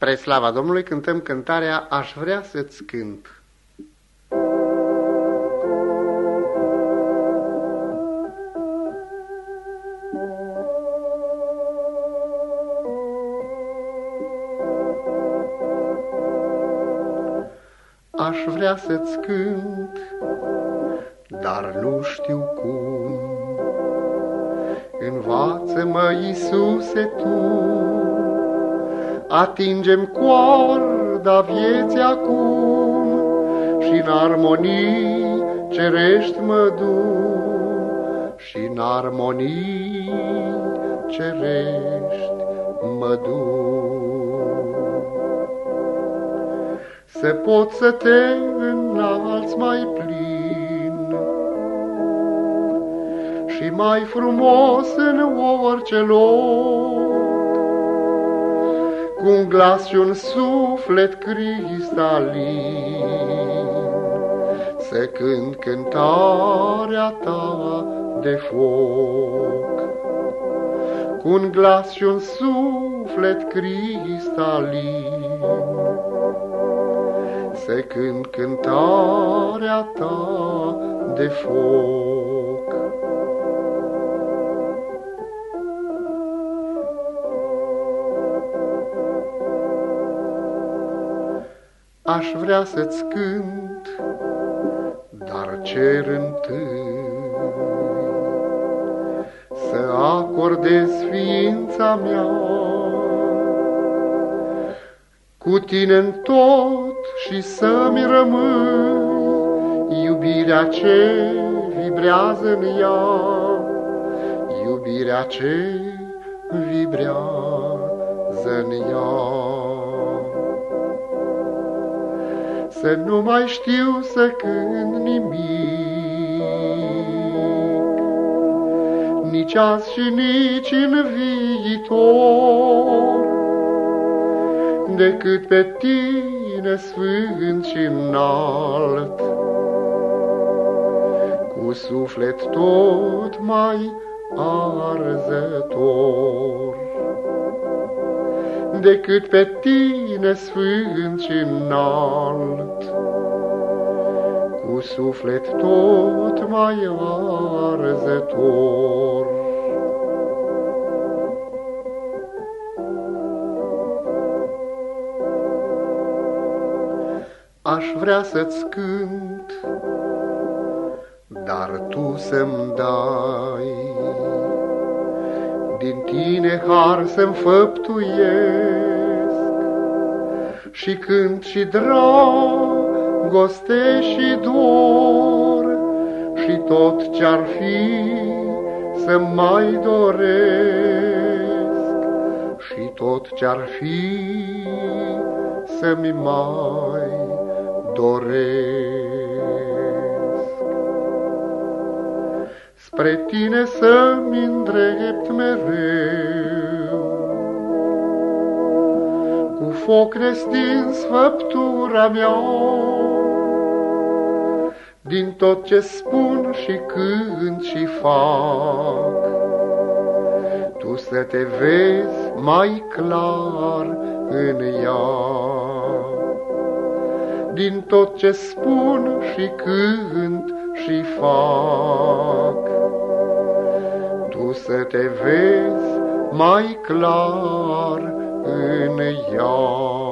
Spre slava Domnului cântăm cântarea Aș vrea să-ți cânt. Aș vrea să-ți cânt, dar nu știu cum. Învață-mă, Iisuse, Tu, atingem coarda vieții acum și-n armonii cerești mă duc, și-n armonii cerești mă duc. Să pot să te înalți mai plin și mai frumos în orice loc, cu un glas și un suflet cristalin, să cânt cântarea Ta de foc. Cu un glas și un suflet cristalin, să cânt cântarea Ta de foc. Aș vrea să-ți cânt, dar cer întâi să acordez ființa mea cu Tine în tot și să-mi rămâi iubirea ce vibrează în ea, iubirea ce vibrează în ea. Să nu mai știu să cânt nimic, nici azi și nici în viitor, decât pe Tine sfânt și înalt, cu suflet tot mai arzător. Decât pe Tine sfânt și înalt, cu suflet tot mai arzător. Aș vrea să-ți cânt, dar Tu să-mi dai din Tine har să-mi făptuiesc, și cânt și dragoste și dor, și tot ce-ar fi să mai doresc, și tot ce-ar fi să-mi mai doresc. Spre Tine să-mi îndrept mereu, cu foc nestins făptura mea, din tot ce spun și cânt și fac, Tu să Te vezi mai clar în ea. Din tot ce spun și cânt și fac, Tu să Te vezi mai clar în ea.